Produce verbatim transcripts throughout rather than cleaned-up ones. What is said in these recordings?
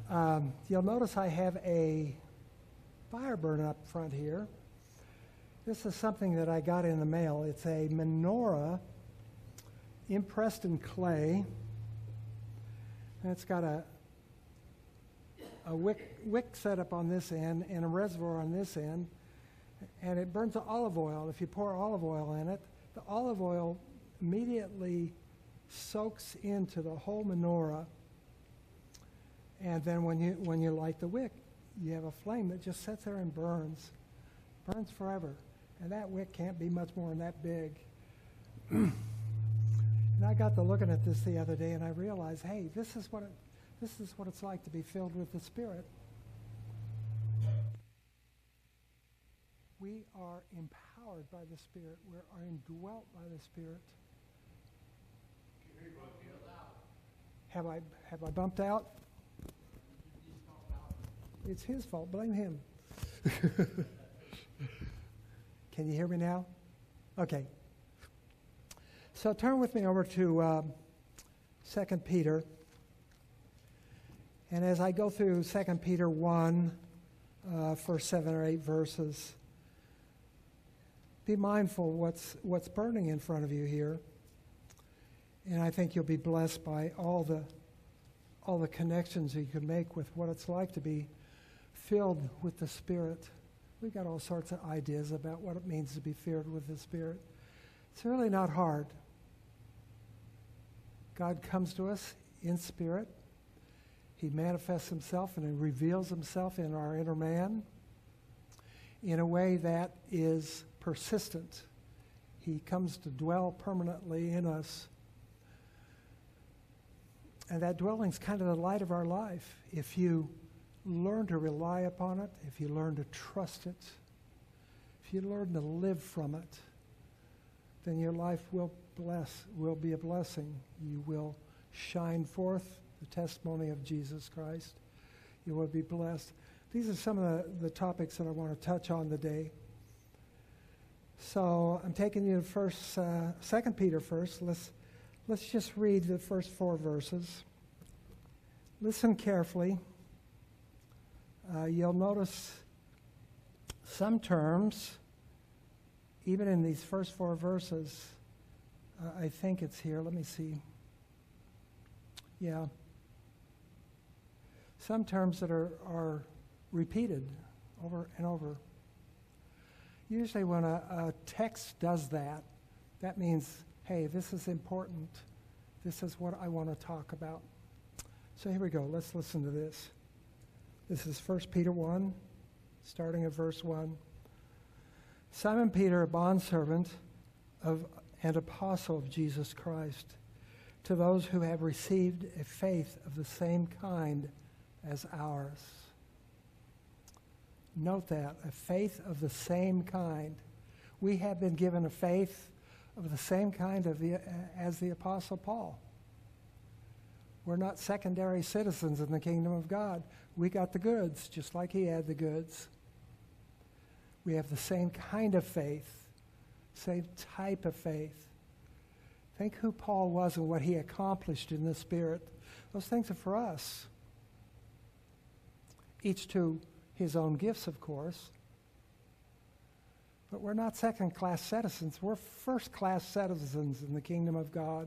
Um, you'll notice I have a fire burner up front here. This is something that I got in the mail. It's a menorah impressed in clay. And it's got a, a wick, wick set up on this end and a reservoir on this end. And it burns the olive oil. If you pour olive oil in it, the olive oil immediately soaks into the whole menorah. And then when you when you light the wick, you have a flame that just sits there and burns, burns forever. And that wick can't be much more than that big. And I got to looking at this the other day, and I realized, hey, this is what it, this is what it's like to be filled with the Spirit. We are empowered by the Spirit. We are indwelt by the Spirit. Have I have I bumped out? It's his fault. Blame him. Can you hear me now? Okay. So turn with me over to um, Second Peter. And as I go through Second Peter one, uh, first seven or eight verses, be mindful what's what's burning in front of you here. And I think you'll be blessed by all the all the connections you can make with what it's like to be filled with the Spirit. We've got all sorts of ideas about what it means to be filled with the Spirit. It's really not hard. God comes to us in spirit. He manifests himself and he reveals himself in our inner man in a way that is persistent. He comes to dwell permanently in us. And that dwelling's kind of the light of our life. If you learn to rely upon it, if you learn to trust it, if you learn to live from it, then your life will bless, will be a blessing. You will shine forth the testimony of Jesus Christ. You will be blessed. These are some of the, the topics that I want to touch on today. So I'm taking you to first, uh, Second Peter first. Let's let's just read the first four verses. Listen carefully. Uh, you'll notice some terms, even in these first four verses. Uh, I think it's here. Let me see. Yeah. Some terms that are, are repeated over and over. Usually when a, a text does that, that means, hey, this is important. This is what I want to talk about. So here we go. Let's listen to this. This is First Peter one, starting at verse one. Simon Peter, a bondservant of and apostle of Jesus Christ, to those who have received a faith of the same kind as ours. Note that, a faith of the same kind. We have been given a faith of the same kind of the, as the Apostle Paul. We're not secondary citizens in the kingdom of God. We got the goods, just like he had the goods. We have the same kind of faith, same type of faith. Think who Paul was and what he accomplished in the Spirit. Those things are for us. Each to his own gifts, of course. But we're not second-class citizens. We're first-class citizens in the kingdom of God.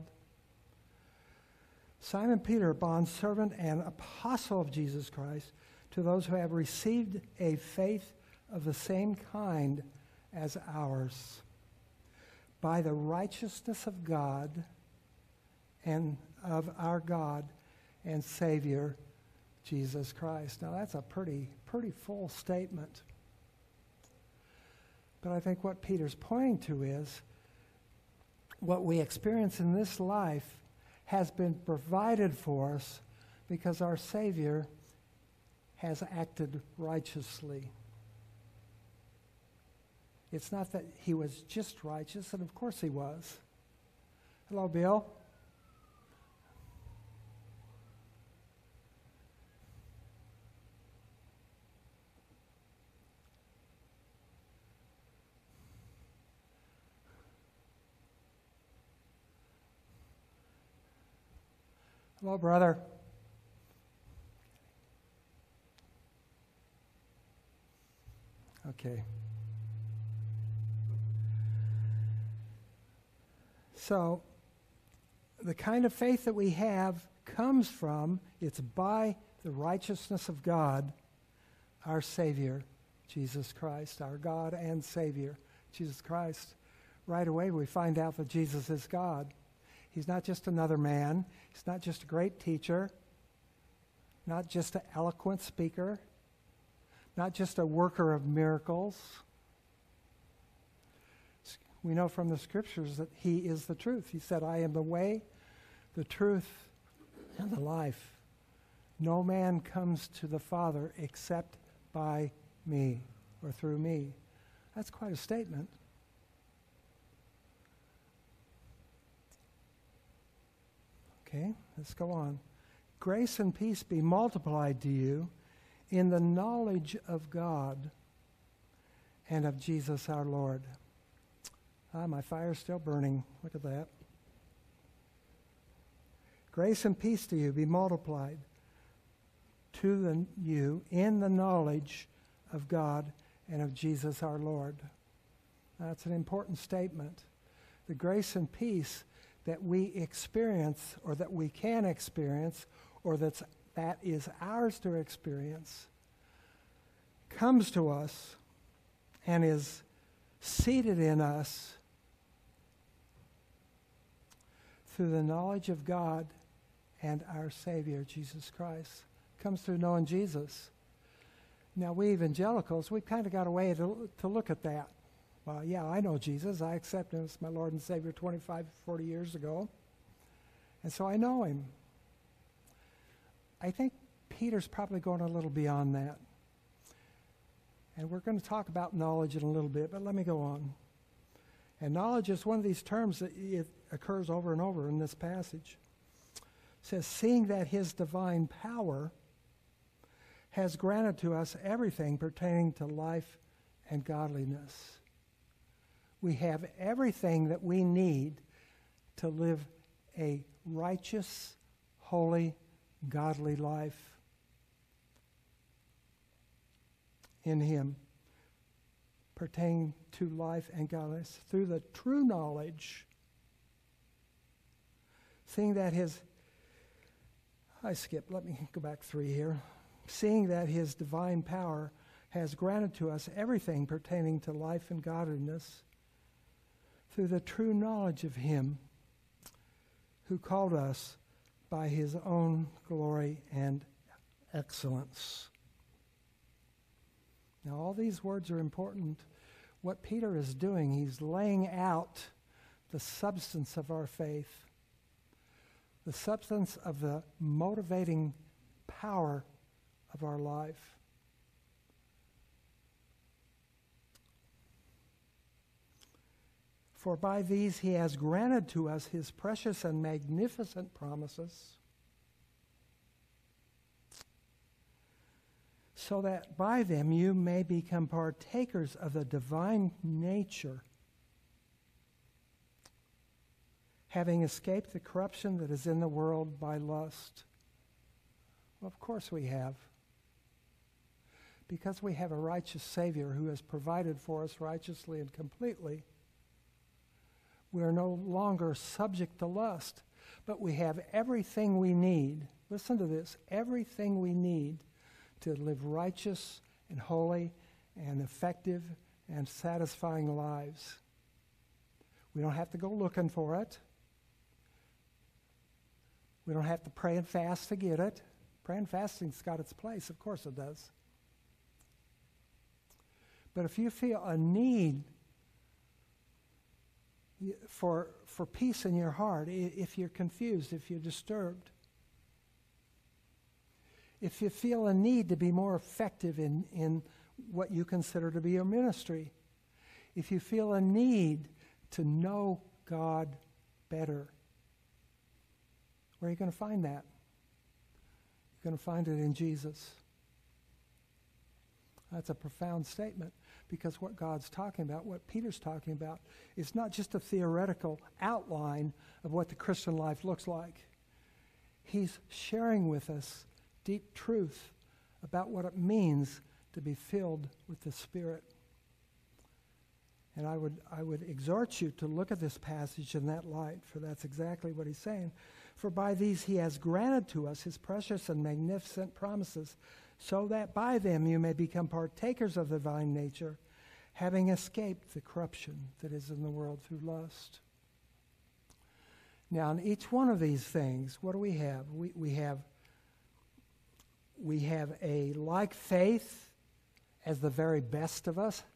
Simon Peter, bondservant and apostle of Jesus Christ, to those who have received a faith of the same kind as ours, by the righteousness of God and of our God and Savior, Jesus Christ. Now that's a pretty, pretty full statement. But I think what Peter's pointing to is what we experience in this life has been provided for us because our Savior has acted righteously. It's not that he was just righteous, and of course he was. Hello, Bill. Hello, brother. Okay. So, the kind of faith that we have comes from, it's by the righteousness of God, our Savior, Jesus Christ, our God and Savior, Jesus Christ. Right away we find out that Jesus is God. He's not just another man. He's not just a great teacher, not just an eloquent speaker, not just a worker of miracles. We know from the Scriptures that he is the truth. He said, I am the way, the truth, and the life. No man comes to the Father except by me or through me. That's quite a statement. Okay, let's go on. Grace and peace be multiplied to you in the knowledge of God and of Jesus our Lord. Ah, my fire's still burning. Look at that. Grace and peace to you be multiplied to the, you in the knowledge of God and of Jesus our Lord. That's an important statement. The grace and peace that we experience, or that we can experience, or that's, that is ours to experience, comes to us and is seated in us through the knowledge of God and our Savior, Jesus Christ. Comes through knowing Jesus. Now, we evangelicals, we've kind of got a way to, to look at that. Well, yeah, I know Jesus. I accepted him as my Lord and Savior twenty-five, forty years ago. And so I know him. I think Peter's probably going a little beyond that. And we're going to talk about knowledge in a little bit, but let me go on. And knowledge is one of these terms that it occurs over and over in this passage. It says, seeing that his divine power has granted to us everything pertaining to life and godliness. We have everything that we need to live a righteous, holy, godly life in him, pertaining to life and godliness through the true knowledge, seeing that his, I skipped, let me go back three here, seeing that his divine power has granted to us everything pertaining to life and godliness through the true knowledge of him who called us by his own glory and excellence. Now, all these words are important. What Peter is doing, he's laying out the substance of our faith, the substance of the motivating power of our life. For by these he has granted to us his precious and magnificent promises, so that by them you may become partakers of the divine nature, having escaped the corruption that is in the world by lust. Well, of course we have. Because we have a righteous Savior who has provided for us righteously and completely, we are no longer subject to lust, but we have everything we need. Listen to this. Everything we need to live righteous and holy and effective and satisfying lives. We don't have to go looking for it. We don't have to pray and fast to get it. Prayer and fasting's got its place. Of course it does. But if you feel a need for, for peace in your heart, if you're confused, if you're disturbed, if you feel a need to be more effective in, in what you consider to be your ministry, if you feel a need to know God better, where are you going to find that? You're going to find it in Jesus. That's a profound statement, because what God's talking about, what Peter's talking about, is not just a theoretical outline of what the Christian life looks like. He's sharing with us deep truth about what it means to be filled with the Spirit. And I would, I would exhort you to look at this passage in that light, for that's exactly what he's saying. For by these he has granted to us his precious and magnificent promises, so that by them you may become partakers of the divine nature, having escaped the corruption that is in the world through lust. Now, in each one of these things, what do we have? We, we have we have a like faith as the very best of us,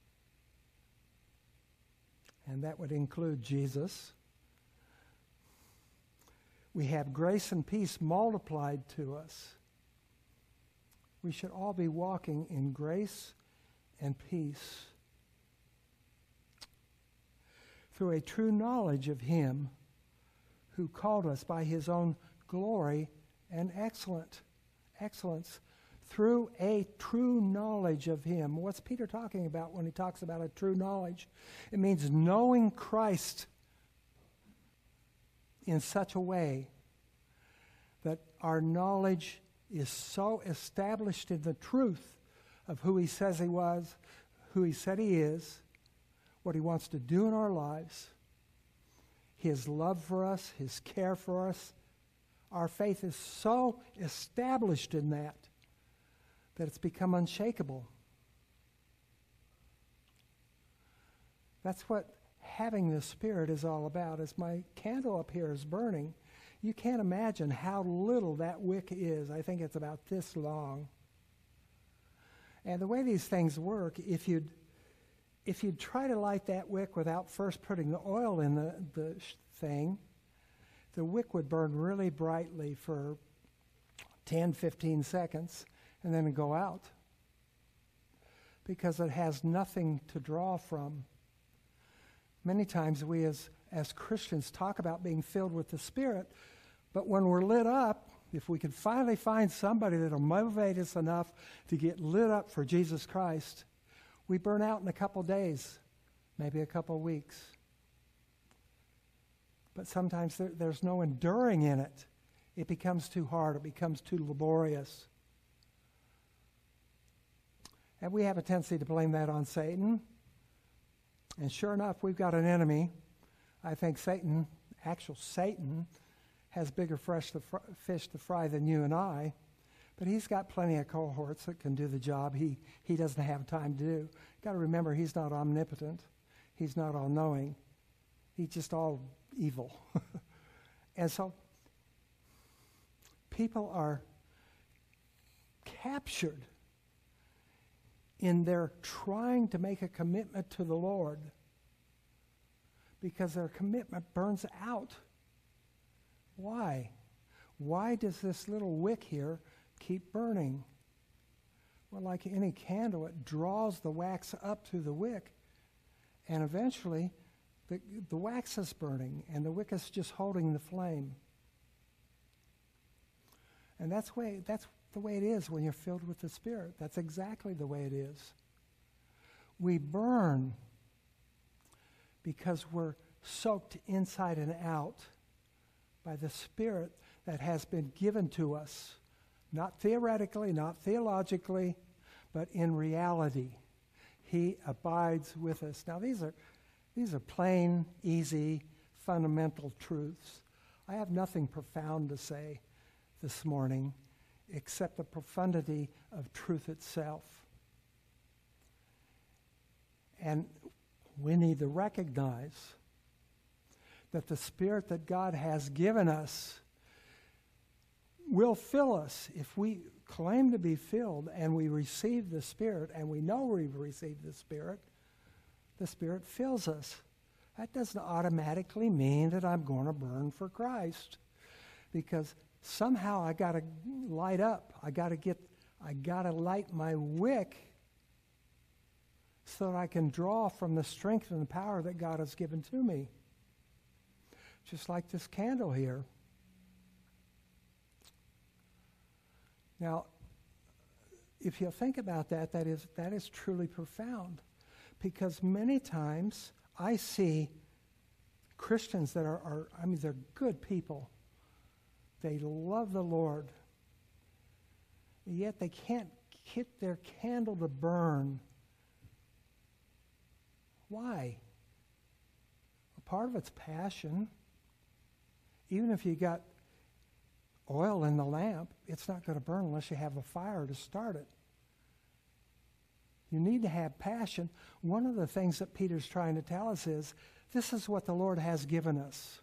and that would include Jesus. We have grace and peace multiplied to us. We should all be walking in grace and peace through a true knowledge of him who called us by his own glory and excellent excellence. Through a true knowledge of him. What's Peter talking about when he talks about a true knowledge? It means knowing Christ in such a way that our knowledge is so established in the truth of who he says he was, who he said he is, what he wants to do in our lives, his love for us, his care for us. Our faith is so established in that that it's become unshakable. That's what having the Spirit is all about. As my candle up here is burning, you can't imagine how little that wick is. I think it's about this long. And the way these things work, if you'd, if you'd try to light that wick without first putting the oil in the, the thing, the wick would burn really brightly for ten, fifteen seconds and then go out because it has nothing to draw from. Many times we as, as Christians talk about being filled with the Spirit, but when we're lit up, if we can finally find somebody that'll motivate us enough to get lit up for Jesus Christ, we burn out in a couple days, maybe a couple weeks. But sometimes there, there's no enduring in it. It becomes too hard. It becomes too laborious. And we have a tendency to blame that on Satan. And sure enough, we've got an enemy. I think Satan, actual Satan, has bigger fresh to fr- fish to fry than you and I. But he's got plenty of cohorts that can do the job he, he doesn't have time to do. You've got to remember, he's not omnipotent. He's not all-knowing. He's just all evil. And so people are captured in their trying to make a commitment to the Lord because their commitment burns out. Why? Why does this little wick here keep burning? Well, like any candle, it draws the wax up through the wick, and eventually the, the wax is burning, and the wick is just holding the flame. And that's way, that's the way it is when you're filled with the Spirit. That's exactly the way it is. We burn because we're soaked inside and out by the Spirit that has been given to us, not theoretically, not theologically, but in reality. He abides with us. Now, these are these are plain, easy, fundamental truths. I have nothing profound to say this morning except the profundity of truth itself. And we need to recognize that the Spirit that God has given us will fill us. If we claim to be filled and we receive the Spirit, and we know we've received the Spirit, the Spirit fills us. That doesn't automatically mean that I'm going to burn for Christ, because somehow I got to light up. I got to get, I got to light my wick so that I can draw from the strength and the power that God has given to me. Just like this candle here. Now, if you think about that, that is that is truly profound, because many times I see Christians that are, are I mean, they're good people. They love the Lord, yet they can't get their candle to burn Why? Well, part of it's passion. Even if you got oil in the lamp, it's not going to burn unless you have a fire to start it. You need to have passion. One of the things that Peter's trying to tell us is, this is what the Lord has given us.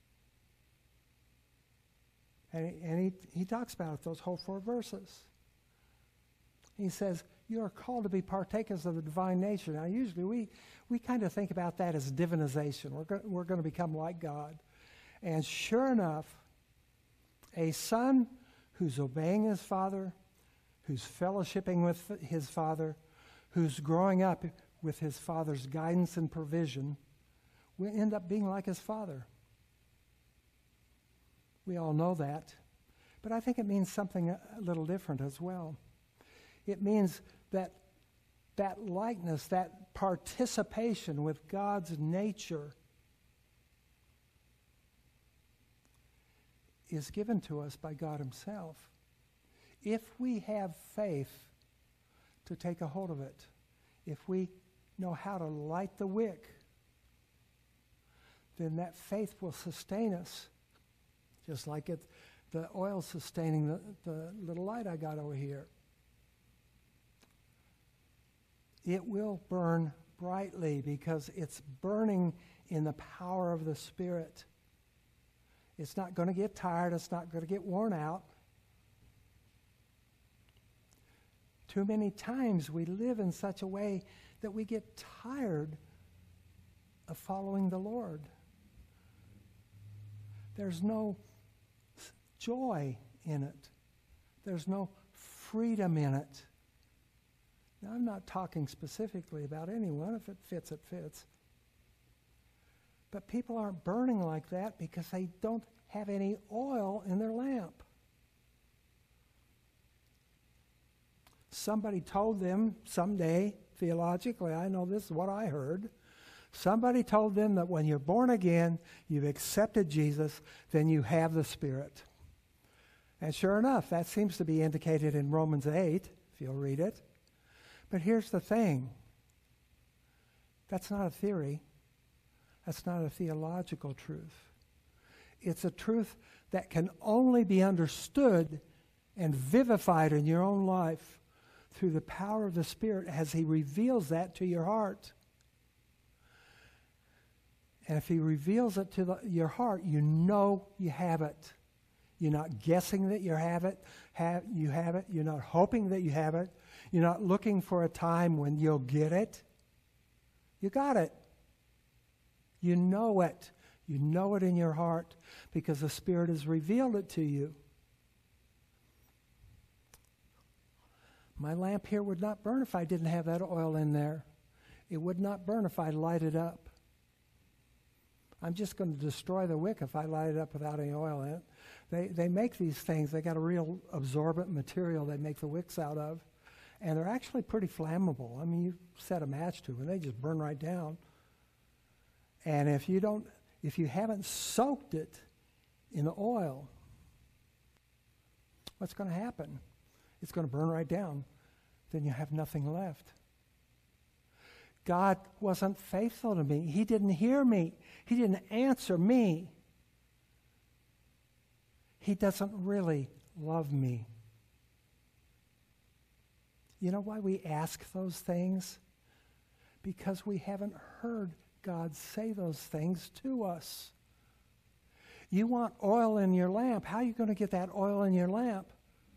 And he, and he, he talks about it, those whole four verses. He says, you are called to be partakers of the divine nature. Now, usually we, we kind of think about that as divinization. We're go, we're going to become like God. And sure enough, a son who's obeying his father, who's fellowshipping with his father, who's growing up with his father's guidance and provision, will end up being like his father. We all know that. But I think it means something a little different as well. It means that that likeness, that participation with God's nature is given to us by God himself. If we have faith to take a hold of it, if we know how to light the wick, then that faith will sustain us, just like it, the oil sustaining the, the little light I got over here. It will burn brightly because it's burning in the power of the Spirit. It's not going to get tired. It's not going to get worn out. Too many times we live in such a way that we get tired of following the Lord. There's no joy in it. There's no freedom in it. Now, I'm not talking specifically about anyone. If it fits, it fits. But people aren't burning like that because they don't have any oil in their lamp. Somebody told them someday, theologically, I know this is what I heard. Somebody told them that when you're born again, you've accepted Jesus, then you have the Spirit. And sure enough, that seems to be indicated in Romans eight, if you'll read it. But here's the thing. That's not a theory. That's not a theological truth. It's a truth that can only be understood and vivified in your own life through the power of the Spirit as he reveals that to your heart. And if he reveals it to the, your heart, you know you have it. You're not guessing that you have it. Have, you have it. You're not hoping that you have it. You're not looking for a time when you'll get it. You got it. You know it. You know it in your heart because the Spirit has revealed it to you. My lamp here would not burn if I didn't have that oil in there. It would not burn if I light it up. I'm just going to destroy the wick if I light it up without any oil in it. They, they make these things. They got a real absorbent material they make the wicks out of. And they're actually pretty flammable. I mean, you set a match to them, and they just burn right down. And if you don't, if you haven't soaked it in the oil, what's going to happen? It's going to burn right down. Then you have nothing left. God wasn't faithful to me. He didn't hear me. He didn't answer me. He doesn't really love me. You know why we ask those things? Because we haven't heard God say those things to us. You want oil in your lamp. How are you going to get that oil in your lamp?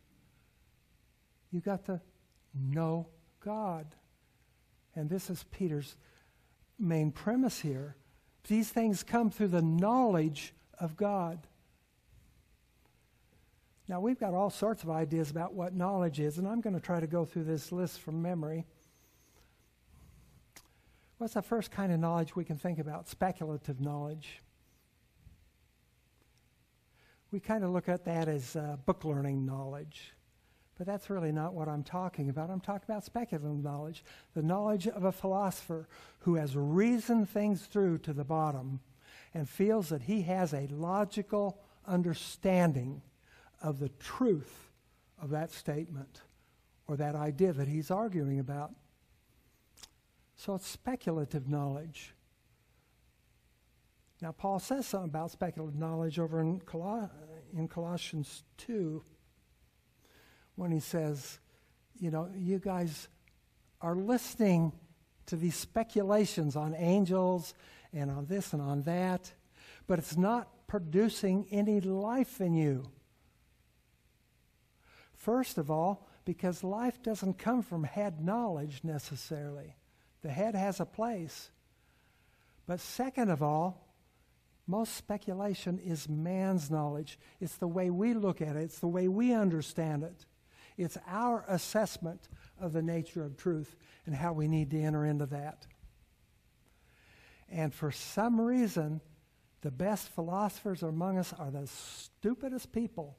You got to know God. And this is Peter's main premise here. These things come through the knowledge of God. Now, we've got all sorts of ideas about what knowledge is, and I'm going to try to go through this list from memory. What's the first kind of knowledge we can think about? Speculative knowledge. We kind of look at that as uh, book learning knowledge. But that's really not what I'm talking about. I'm talking about speculative knowledge, the knowledge of a philosopher who has reasoned things through to the bottom and feels that he has a logical understanding of the truth of that statement or that idea that he's arguing about. So it's speculative knowledge. Now, Paul says something about speculative knowledge over in, Col- in Colossians two when he says, you know, you guys are listening to these speculations on angels and on this and on that, but it's not producing any life in you. First of all, because life doesn't come from head knowledge necessarily. The head has a place. But second of all, most speculation is man's knowledge. It's the way we look at it. It's the way we understand it. It's our assessment of the nature of truth and how we need to enter into that. And for some reason, the best philosophers among us are the stupidest people.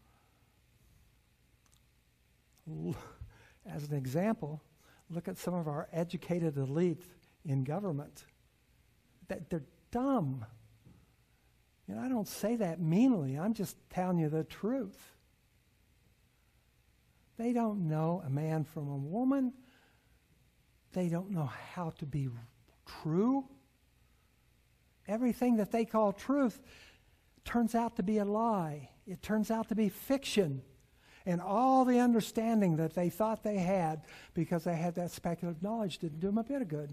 As an example, look at some of our educated elite in government. That they're dumb. You know, I don't say that meanly. I'm just telling you the truth. They don't know a man from a woman. They don't know how to be true. Everything that they call truth turns out to be a lie. It turns out to be fiction. And all the understanding that they thought they had because they had that speculative knowledge didn't do them a bit of good.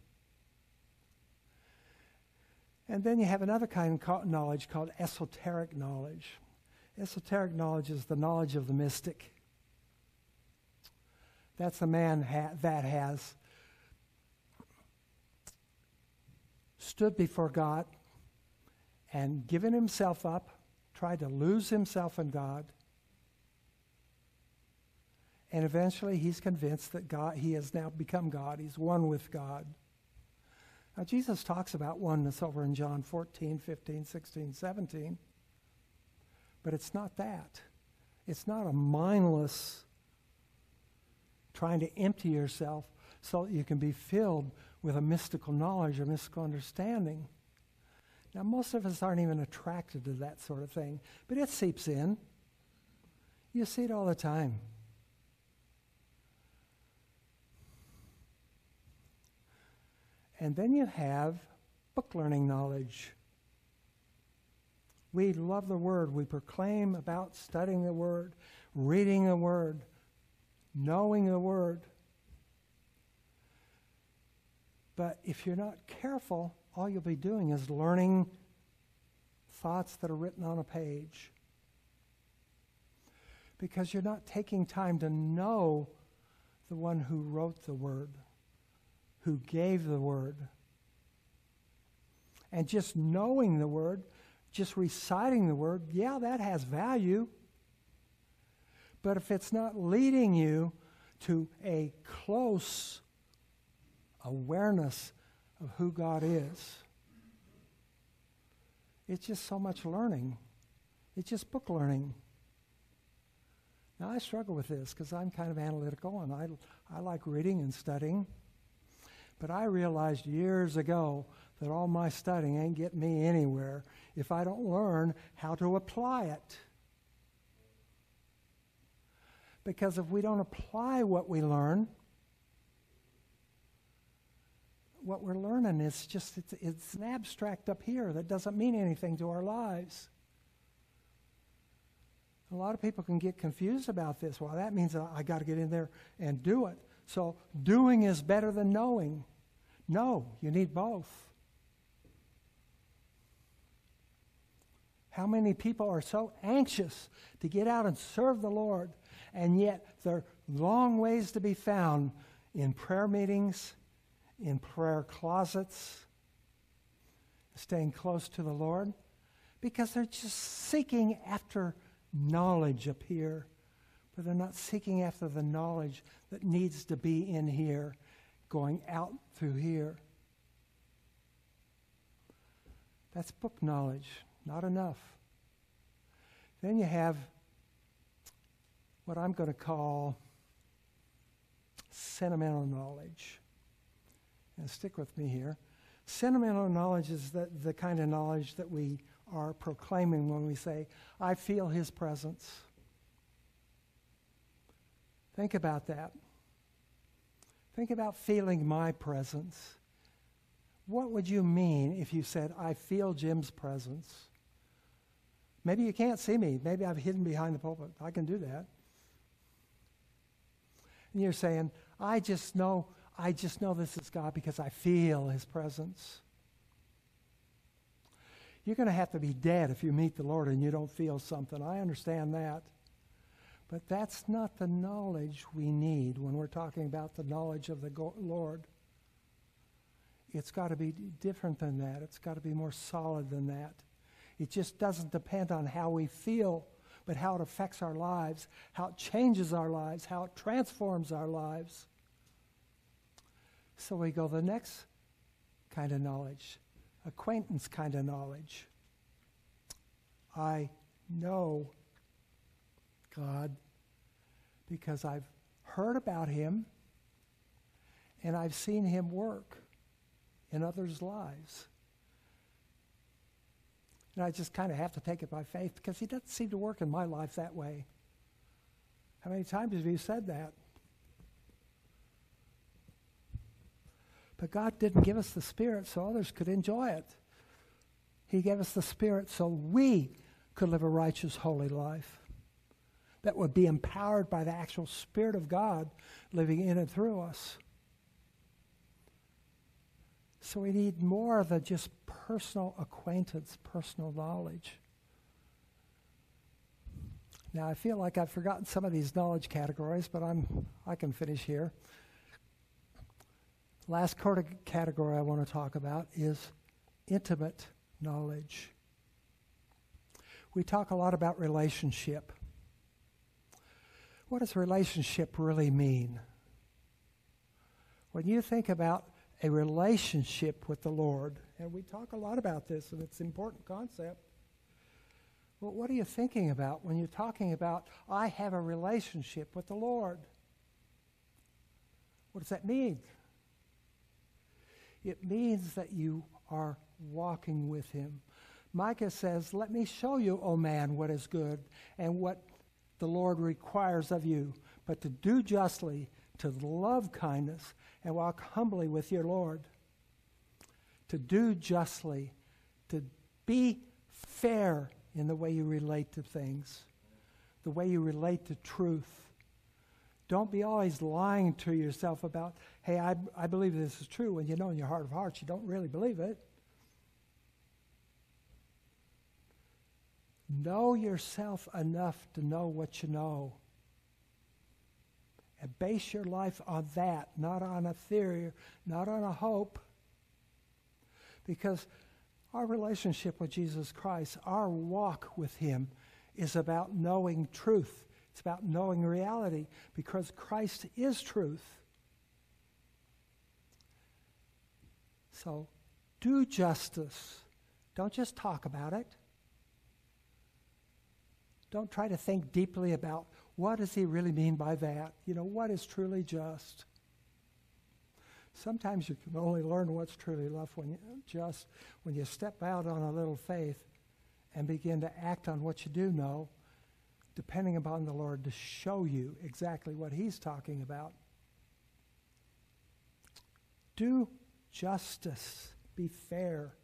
And then you have another kind of knowledge called esoteric knowledge. Esoteric knowledge is the knowledge of the mystic. That's a man ha- that has stood before God and given himself up, tried to lose himself in God, and eventually he's convinced that God, he has now become God. He's one with God. Now, Jesus talks about oneness over in John fourteen, fifteen, sixteen, seventeen. But it's not that. It's not a mindless trying to empty yourself so that you can be filled with a mystical knowledge or mystical understanding. Now, most of us aren't even attracted to that sort of thing, but it seeps in. You see it all the time. And then you have book learning knowledge. We love the Word. We proclaim about studying the Word, reading the Word, knowing the Word. But if you're not careful, all you'll be doing is learning thoughts that are written on a page. Because you're not taking time to know the one who wrote the Word, who gave the Word. And just knowing the Word, just reciting the Word, yeah, that has value. But if it's not leading you to a close awareness of who God is, it's just so much learning. It's just book learning. Now, I struggle with this because I'm kind of analytical and I, I like reading and studying. But I realized years ago that all my studying ain't getting me anywhere if I don't learn how to apply it. Because if we don't apply what we learn, what we're learning is just, it's, it's an abstract up here that doesn't mean anything to our lives. A lot of people can get confused about this. Well, that means I, I got to get in there and do it. So doing is better than knowing. No, you need both. How many people are so anxious to get out and serve the Lord, and yet there are long ways to be found in prayer meetings, in prayer closets, staying close to the Lord, because they're just seeking after knowledge up here, but they're not seeking after the knowledge that needs to be in here, going out through here. That's book knowledge, not enough. Then you have what I'm going to call sentimental knowledge. And stick with me here. Sentimental knowledge is the, the kind of knowledge that we are proclaiming when we say, I feel his presence. Think about that. Think about feeling my presence. What would you mean if you said, I feel Jim's presence? Maybe you can't see me. Maybe I've hidden behind the pulpit. I can do that. And you're saying, I just know, I just know this is God because I feel his presence. You're going to have to be dead if you meet the Lord and you don't feel something. I understand that. But that's not the knowledge we need when we're talking about the knowledge of the go- Lord. It's got to be different than that. It's got to be more solid than that. It just doesn't depend on how we feel, but how it affects our lives, how it changes our lives, how it transforms our lives. So we go the next kind of knowledge, acquaintance kind of knowledge. I know God because I've heard about him and I've seen him work in others' lives. And I just kind of have to take it by faith because he doesn't seem to work in my life that way. How many times have you said that? But God didn't give us the Spirit so others could enjoy it. He gave us the Spirit so we could live a righteous, holy life that would be empowered by the actual Spirit of God living in and through us. So we need more than just personal acquaintance, personal knowledge. Now, I feel like I've forgotten some of these knowledge categories, but I'm I can finish here. Last category I want to talk about is intimate knowledge. We talk a lot about relationship. What does relationship really mean? When you think about a relationship with the Lord, and we talk a lot about this, and it's an important concept, well, what are you thinking about when you're talking about, I have a relationship with the Lord? What does that mean? It means that you are walking with him. Micah says, let me show you, O man, what is good and what the Lord requires of you, but to do justly, to love kindness, and walk humbly with your Lord. To do justly, to be fair in the way you relate to things, the way you relate to truth. Don't be always lying to yourself about, hey, I, I believe this is true, when you know in your heart of hearts you don't really believe it. Know yourself enough to know what you know. And base your life on that, not on a theory, not on a hope. Because our relationship with Jesus Christ, our walk with him, is about knowing truth. It's about knowing reality, because Christ is truth. So, do justice. Don't just talk about it. Don't try to think deeply about what does he really mean by that? You know, what is truly just? Sometimes you can only learn what's truly love when you, just when you step out on a little faith and begin to act on what you do know, depending upon the Lord to show you exactly what he's talking about. Do justice. Be fair.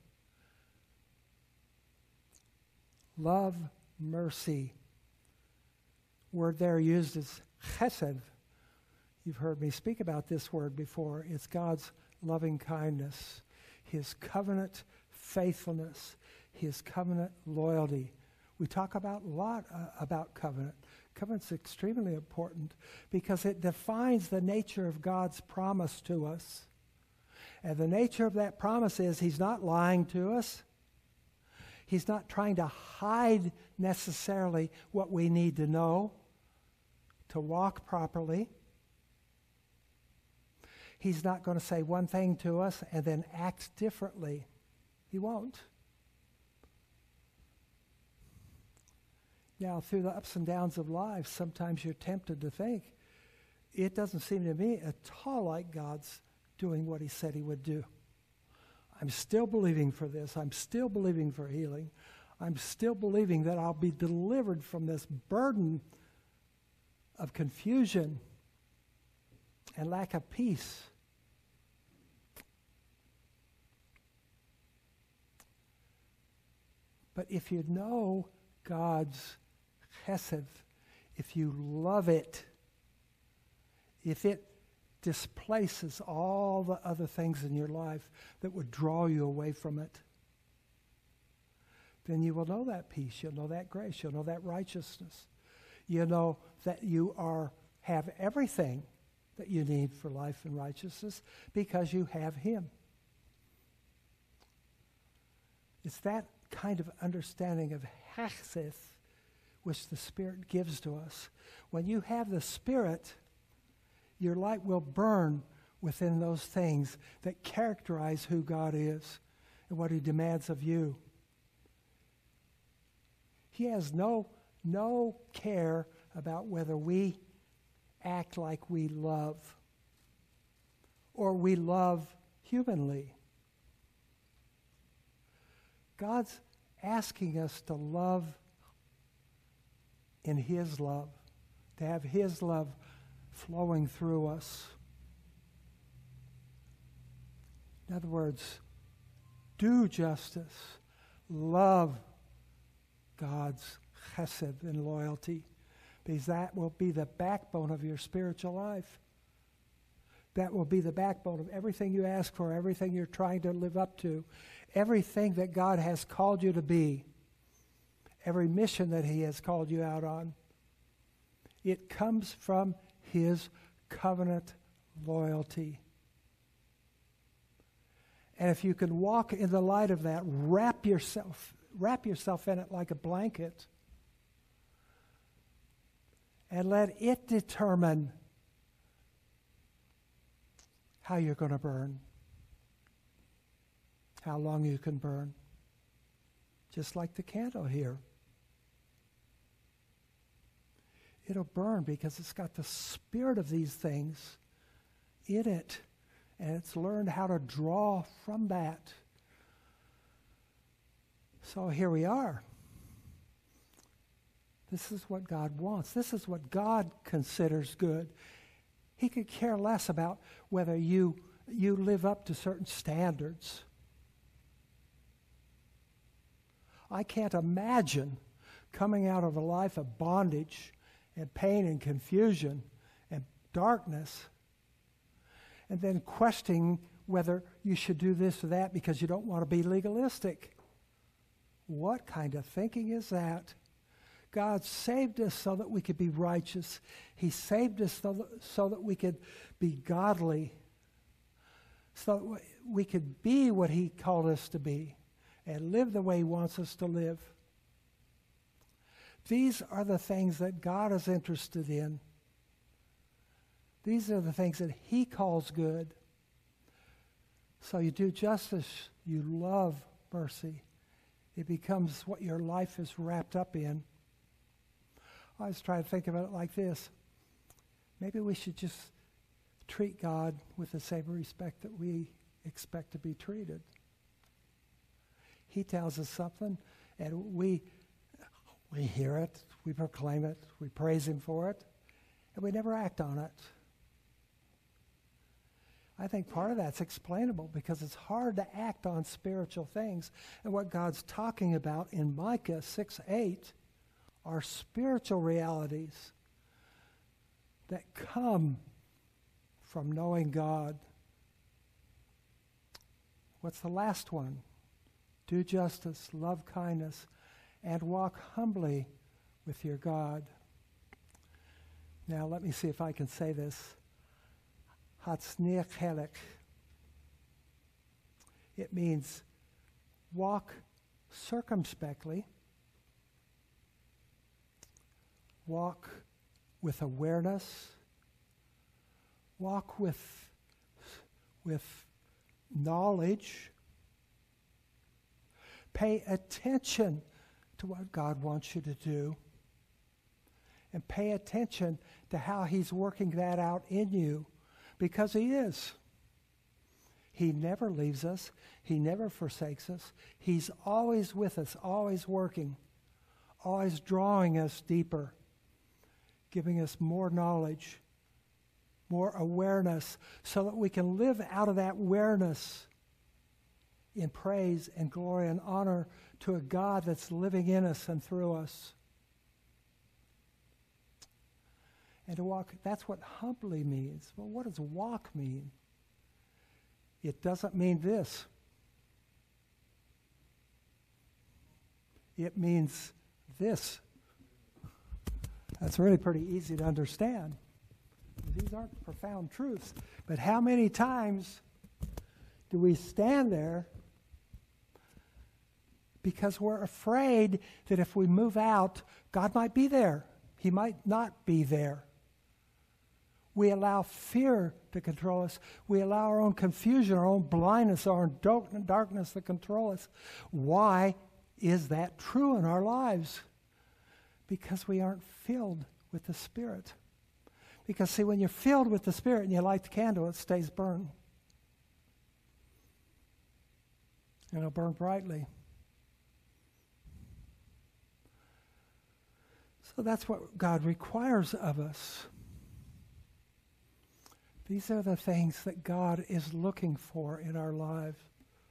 Love mercy. Word there used is chesed. You've heard me speak about this word before. It's God's loving kindness, his covenant faithfulness, his covenant loyalty. We talk about a lot uh, about covenant. Covenant's extremely important because it defines the nature of God's promise to us. And the nature of that promise is he's not lying to us. He's not trying to hide necessarily what we need to know to walk properly. He's not going to say one thing to us and then act differently. He won't. Now, through the ups and downs of life, sometimes you're tempted to think, it doesn't seem to me at all like God's doing what he said he would do. I'm still believing for this. I'm still believing for healing. I'm still believing that I'll be delivered from this burden of confusion and lack of peace. But if you know God's chesed, if you love it, if it displaces all the other things in your life that would draw you away from it, then you will know that peace, you'll know that grace, you'll know that righteousness. You know that you are have everything that you need for life and righteousness because you have him. It's that kind of understanding of chesed which the Spirit gives to us. When you have the Spirit, your light will burn within those things that characterize who God is and what he demands of you. He has no, no care about whether we act like we love or we love humanly. God's asking us to love in his love, to have his love flowing through us. In other words, do justice, love God's chesed and loyalty, because that will be the backbone of your spiritual life. That will be the backbone of everything you ask for, everything you're trying to live up to, everything that God has called you to be, every mission that he has called you out on. It comes from his covenant loyalty. And if you can walk in the light of that, wrap yourself, wrap yourself in it like a blanket, and let it determine how you're going to burn, how long you can burn. Just like the candle here. It'll burn because it's got the spirit of these things in it, and it's learned how to draw from that. So here we are. This is what God wants. This is what God considers good. He could care less about whether you, you live up to certain standards. I can't imagine coming out of a life of bondage and pain and confusion and darkness and then questioning whether you should do this or that because you don't want to be legalistic. What kind of thinking is that? God saved us so that we could be righteous. He saved us so that, so that we could be godly, so that we could be what he called us to be and live the way he wants us to live. These are the things that God is interested in. These are the things that he calls good. So you do justice, you love mercy. It becomes what your life is wrapped up in. I was trying to think about it like this. Maybe we should just treat God with the same respect that we expect to be treated. He tells us something, and we we hear it, we proclaim it, we praise him for it, and we never act on it. I think part of that's explainable because it's hard to act on spiritual things. And what God's talking about in Micah six eight are spiritual realities that come from knowing God. What's the last one? Do justice, love kindness, and walk humbly with your God. Now let me see if I can say this. Hatzniach helek. It means walk circumspectly, walk with awareness, walk with, with knowledge, pay attention to what God wants you to do, and pay attention to how he's working that out in you, because he is. He never leaves us. He never forsakes us. He's always with us, always working, always drawing us deeper, giving us more knowledge, more awareness, so that we can live out of that awareness in praise and glory and honor to a God that's living in us and through us. And to walk, that's what humbly means. Well, what does walk mean? It doesn't mean this. It means this. That's really pretty easy to understand. These aren't profound truths. But how many times do we stand there because we're afraid that if we move out, God might be there. He might not be there. We allow fear to control us. We allow our own confusion, our own blindness, our own darkness to control us. Why is that true in our lives? Because we aren't filled with the Spirit. Because, see, when you're filled with the Spirit and you light the candle, it stays burned. And it'll burn brightly. So that's what God requires of us. These are the things that God is looking for in our lives.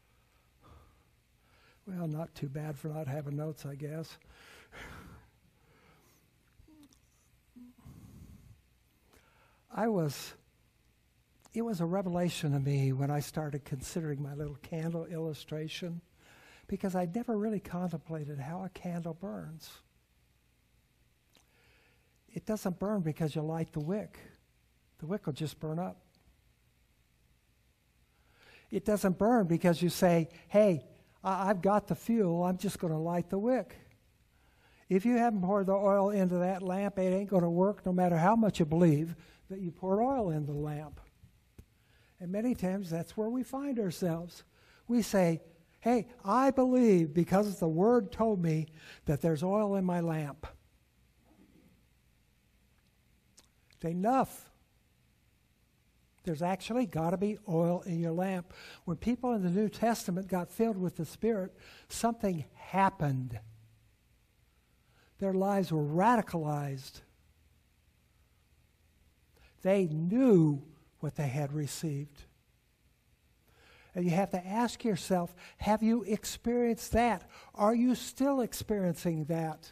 Well, not too bad for not having notes, I guess. I was, it was a revelation to me when I started considering my little candle illustration, because I'd never really contemplated how a candle burns. It doesn't burn because you light the wick. The wick will just burn up. It doesn't burn because you say, hey, I- I've got the fuel, I'm just going to light the wick. If you haven't poured the oil into that lamp, it ain't going to work no matter how much you believe that you poured oil in the lamp. And many times that's where we find ourselves. We say, hey, I believe because the Word told me that there's oil in my lamp. It's enough. There's actually got to be oil in your lamp. When people in the New Testament got filled with the Spirit, something happened. Their lives were radicalized. They knew what they had received. And you have to ask yourself, have you experienced that? Are you still experiencing that?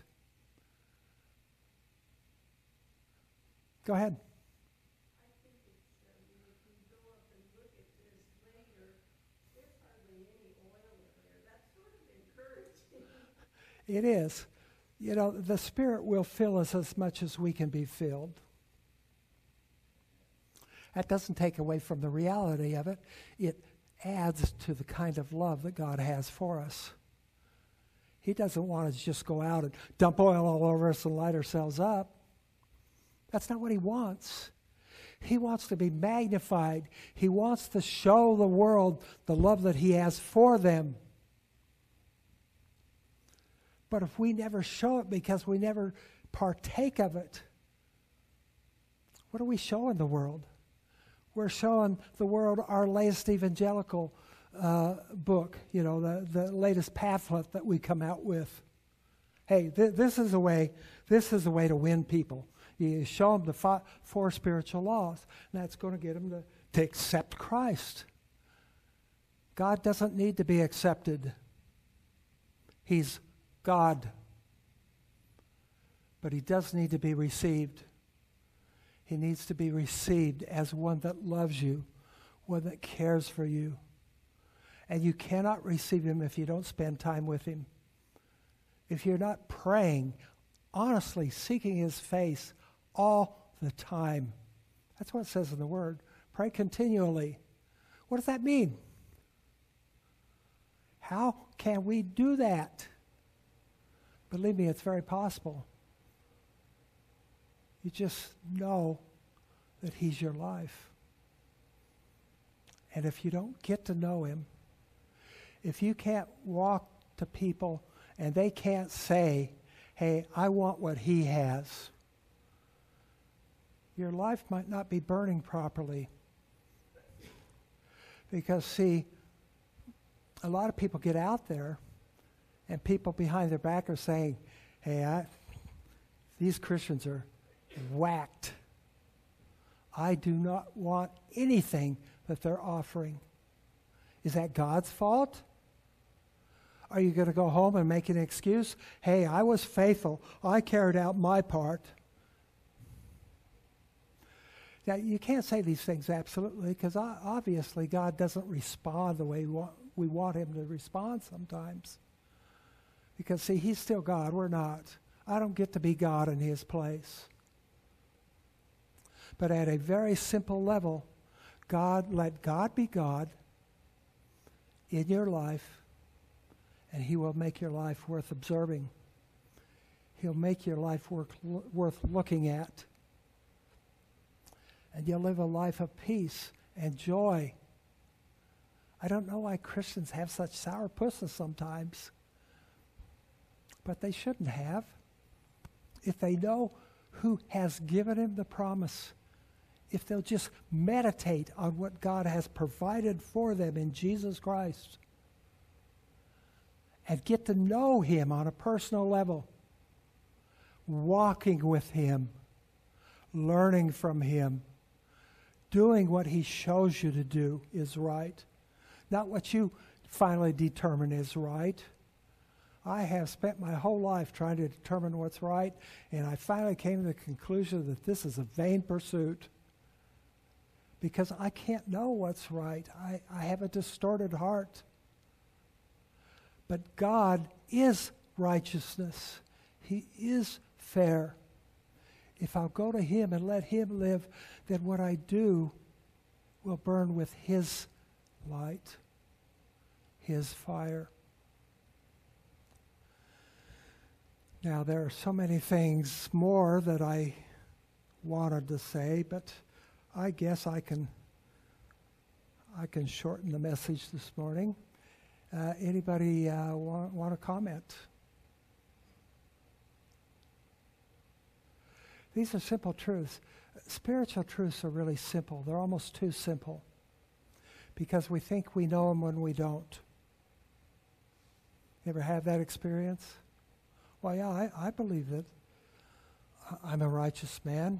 Go ahead. I think it's, I mean, if you go up and look at this later, there's hardly any oil in there. That's sort of encouraging. It is. You know, the Spirit will fill us as much as we can be filled. That doesn't take away from the reality of it. It adds to the kind of love that God has for us. He doesn't want us to just go out and dump oil all over us and light ourselves up. That's not what He wants. He wants to be magnified. He wants to show the world the love that He has for them. But if we never show it because we never partake of it, what are we showing the world? We're showing the world our latest evangelical uh, book, you know, the, the latest pamphlet that we come out with. Hey, th- this is a way, this is a way to win people. You show them the fi- four spiritual laws, and that's going to get them to, to accept Christ. God doesn't need to be accepted. He's God. But He does need to be received. He needs to be received as one that loves you, one that cares for you. And you cannot receive Him if you don't spend time with Him. If you're not praying, honestly seeking His face all the time. That's what it says in the Word. Pray continually. What does that mean? How can we do that? Believe me, it's very possible. You just know that He's your life. And if you don't get to know Him, if you can't walk to people and they can't say, hey, I want what He has, your life might not be burning properly. Because, see, a lot of people get out there and people behind their back are saying, hey, I, these Christians are whacked. I do not want anything that they're offering. Is that God's fault? Are you going to go home and make an excuse? Hey, I was faithful. I carried out my part. Now, you can't say these things absolutely, because obviously God doesn't respond the way we want, we want him to respond sometimes. Because, see, he's still God. We're not. I don't get to be God in his place. But at a very simple level, God, let God be God in your life, and he will make your life worth observing. He'll make your life work, worth looking at. And you'll live a life of peace and joy. I don't know why Christians have such sourpusses sometimes, but they shouldn't have. If they know who has given him the promise, if they'll just meditate on what God has provided for them in Jesus Christ and get to know him on a personal level, walking with him, learning from him, doing what he shows you to do is right, not what you finally determine is right. I have spent my whole life trying to determine what's right, and I finally came to the conclusion that this is a vain pursuit because I can't know what's right. I, I have a distorted heart. But God is righteousness. He is fair. If I'll go to him and let him live, then what I do will burn with his light, his fire. Now, there are so many things more that I wanted to say, but I guess I can I can shorten the message this morning. Uh, anybody uh, want, want to comment? These are simple truths. Spiritual truths are really simple. They're almost too simple because we think we know them when we don't. You ever have that experience? Well, yeah, I, I believe that I'm a righteous man.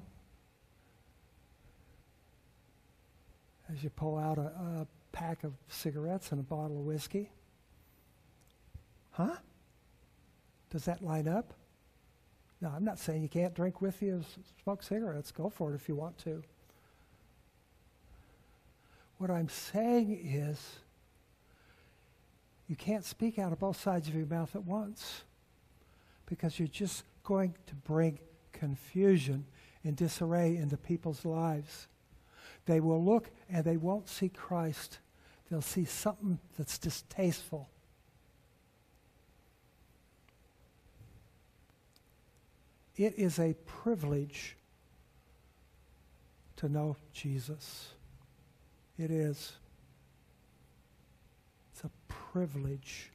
As you pull out a, a pack of cigarettes and a bottle of whiskey. Huh? Does that line up? No, I'm not saying you can't drink with you, smoke cigarettes. Go for it if you want to. What I'm saying is you can't speak out of both sides of your mouth at once because you're just going to bring confusion and disarray into people's lives. They will look and they won't see Christ. They'll see something that's distasteful. It is a privilege to know Jesus. It is. It's a privilege.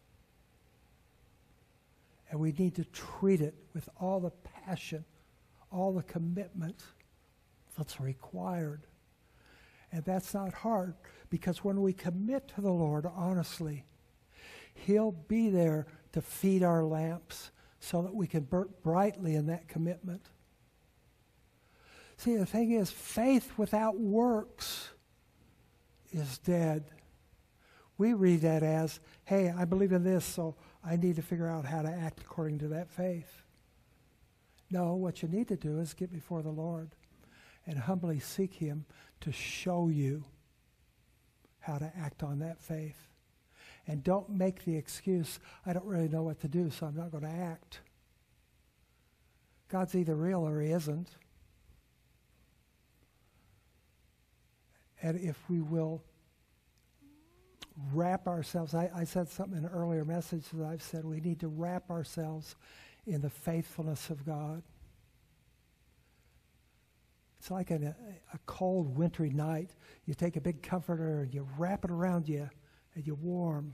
And we need to treat it with all the passion, all the commitment that's required. And that's not hard, because when we commit to the Lord honestly, he'll be there to feed our lamps so that we can burn brightly in that commitment. See, the thing is, faith without works is dead. We read that as, hey, I believe in this, so I need to figure out how to act according to that faith. No, what you need to do is get before the Lord and humbly seek him to show you how to act on that faith. And don't make the excuse, I don't really know what to do, so I'm not going to act. God's either real or he isn't. And if we will wrap ourselves, I, I said something in an earlier message that I've said, we need to wrap ourselves in the faithfulness of God. It's like in a, a cold, wintry night. You take a big comforter and you wrap it around you, and you're warm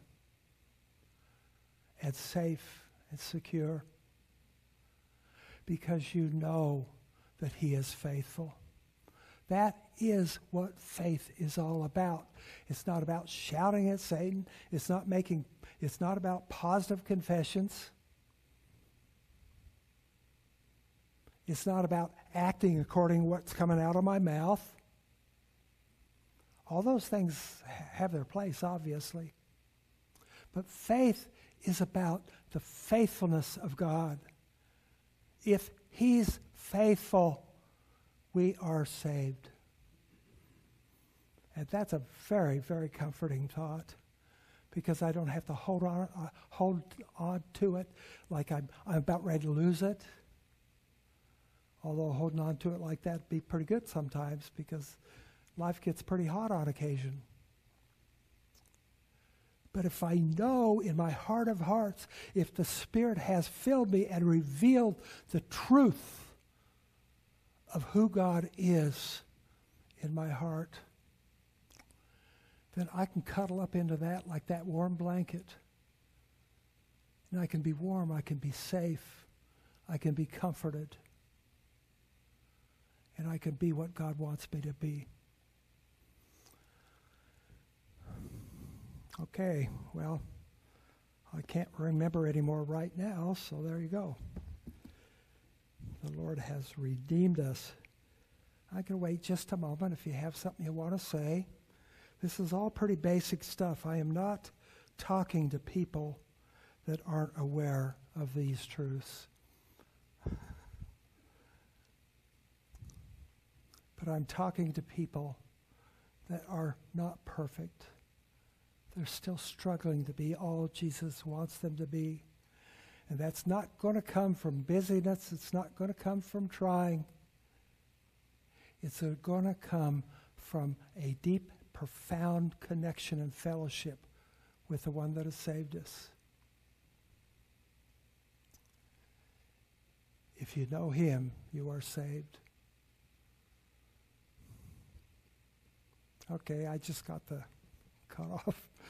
and safe and secure because you know that he is faithful. That is what faith is all about. It's not about shouting at Satan. It's not making, it's not about positive confessions. It's not about acting according to what's coming out of my mouth. All those things ha- have their place, obviously. But faith is about the faithfulness of God. If He's faithful, we are saved. And that's a very, very comforting thought, because I don't have to hold on, uh, hold on to it like I'm, I'm about ready to lose it. Although holding on to it like that would be pretty good sometimes, because life gets pretty hot on occasion. But if I know in my heart of hearts, if the Spirit has filled me and revealed the truth of who God is in my heart, then I can cuddle up into that like that warm blanket. And I can be warm, I can be safe, I can be comforted, and I can be what God wants me to be. Okay, well, I can't remember anymore right now, so there you go. The Lord has redeemed us. I can wait just a moment if you have something you want to say. This is all pretty basic stuff. I am not talking to people that aren't aware of these truths. But I'm talking to people that are not perfect. They're still struggling to be all Jesus wants them to be. And that's not going to come from busyness. It's not going to come from trying. It's going to come from a deep, profound connection and fellowship with the one that has saved us. If you know Him, you are saved. Okay, I just got the cut off.